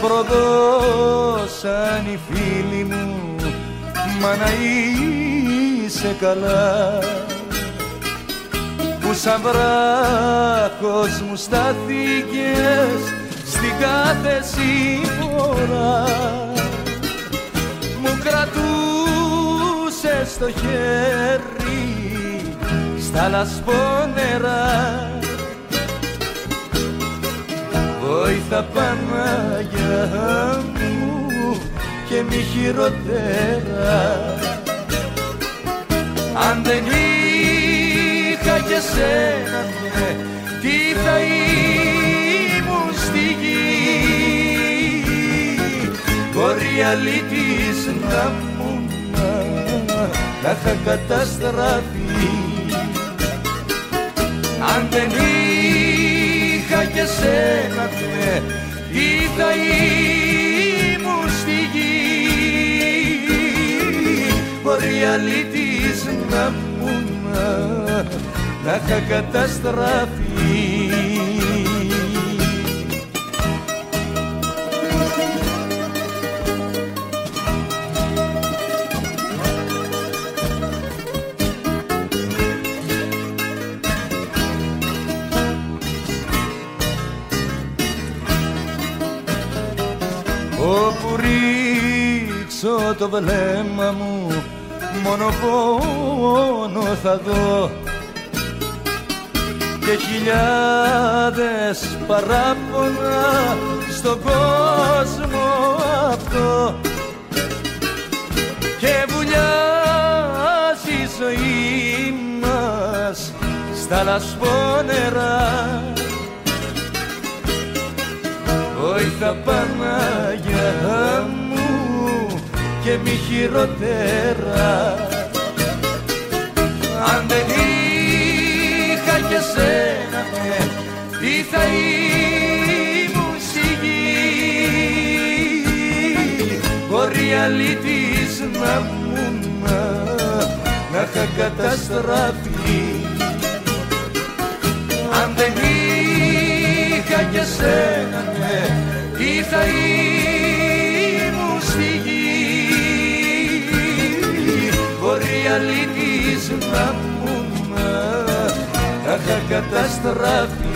προδώσαν οι φίλοι μου, μα να είσαι καλά, που σαν βράχος μου στάθηκες στην κάθε σύμφορα, μου κρατούσες το χέρι στα λασπόνερα. Βόηθα Παναγιά μου και μη χειροτέρα, αν δεν είχα και σένα, τι θα ήμουν στη γη. Μπορεί αλήτης να μου να είχα καταστραφεί, αν δεν είχα και σένα, τι θα ήμουν στη γη. Μπορεί αλήτης να μου να είχα καταστραφεί. Όπου ρίξω το βλέμμα μου, μόνο πόνο θα δω και χιλιάδες παράπονα στον κόσμο αυτό, και βουλιάζει η ζωή μας στα λασπόνερα. Βόηθα Παναγιά μου και μη χειροτέρα, αν δεν είχα και σένα, τι θα ήμουν στη γη. Μπορεί αλήτης να μου να είχα καταστραφεί, αν δεν είχα και σένα, τι θα ήμουν στη γη. Μπορεί αλήτης να μου να είχα καταστραφεί.